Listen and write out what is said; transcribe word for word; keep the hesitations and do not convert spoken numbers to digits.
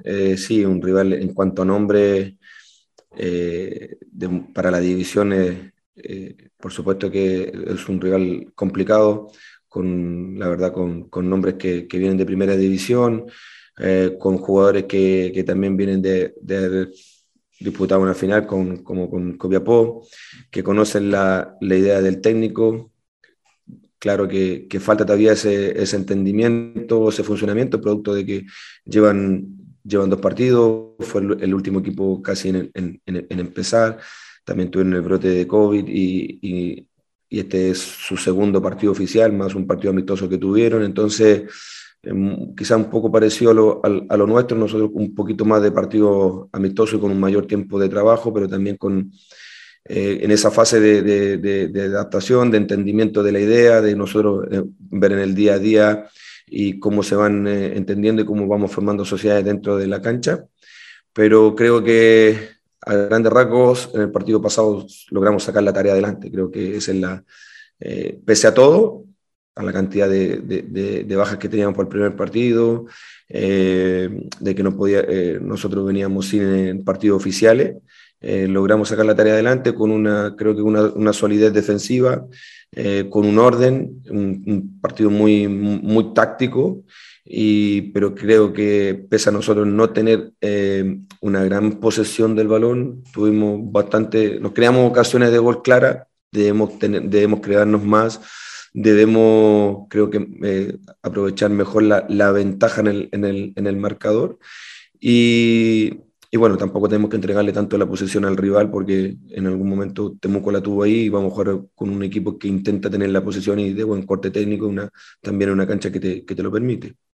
eh, sí, un rival en cuanto a nombre eh, de- para la división, eh, eh, por supuesto que es un rival complicado, con, la verdad, con, con nombres que, que vienen de primera división, eh, con jugadores que, que también vienen de, de haber disputado una final, con, como con Copiapó, que conocen la, la idea del técnico. Claro que, que falta todavía ese, ese entendimiento, ese funcionamiento, producto de que llevan, llevan dos partidos, fue el, el último equipo casi en, en, en, en empezar, también tuvieron el brote de COVID y, y, y, este es su segundo partido oficial, más un partido amistoso que tuvieron, entonces eh, quizá un poco parecido a lo, a, a lo nuestro, nosotros un poquito más de partido amistoso y con un mayor tiempo de trabajo, pero también con eh, en esa fase de, de, de, de, adaptación, de entendimiento de la idea, de nosotros eh, ver en el día a día y cómo se van eh, entendiendo y cómo vamos formando sociedades dentro de la cancha. Pero creo que a grandes rasgos en el partido pasado logramos sacar la tarea adelante. Creo que esa es la, eh, pese a todo, a la cantidad de, de, de, de bajas que teníamos por el primer partido, eh, de que no podía, eh, nosotros veníamos sin partidos oficiales, eh, logramos sacar la tarea adelante con una, creo que una, una solidez defensiva, eh, con un orden, un, un, partido muy, muy táctico, y, pero creo que pese a nosotros no tener eh, una gran posesión del balón, tuvimos bastante, nos creamos ocasiones de gol claras, debemos, tener, debemos crearnos más, debemos, creo que, eh, aprovechar mejor la, la ventaja en el, en, el, en el marcador. Y, y, bueno, tampoco tenemos que entregarle tanto la posesión al rival porque en algún momento Temuco la tuvo ahí y vamos a jugar con un equipo que intenta tener la posesión y de buen corte técnico, una, también una cancha que te, que te lo permite.